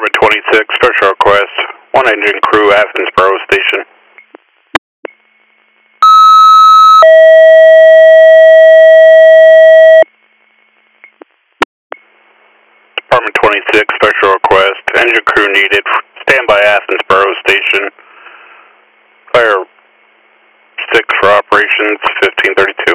Department 26, special request. One engine crew, Athensboro Station. Department 26, special request. Engine crew needed. Standby Athensboro Station. Fire 6 for operations, 1532.